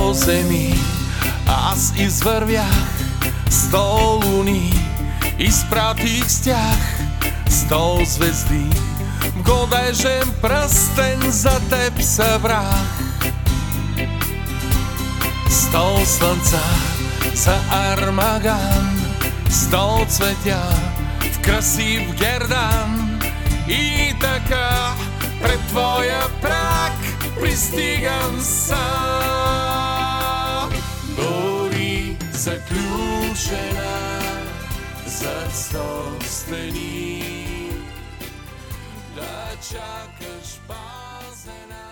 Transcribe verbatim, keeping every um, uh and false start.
po zemi. Аз извървях сто луни, изпратих с тях сто звезди. В годежен пръстен за теб събрах сто слънца за Армаган, сто цветя в красив гердан. И така пред твоя прак пристигам сам. Дори заключена зад сто стени, да чакаш пазена.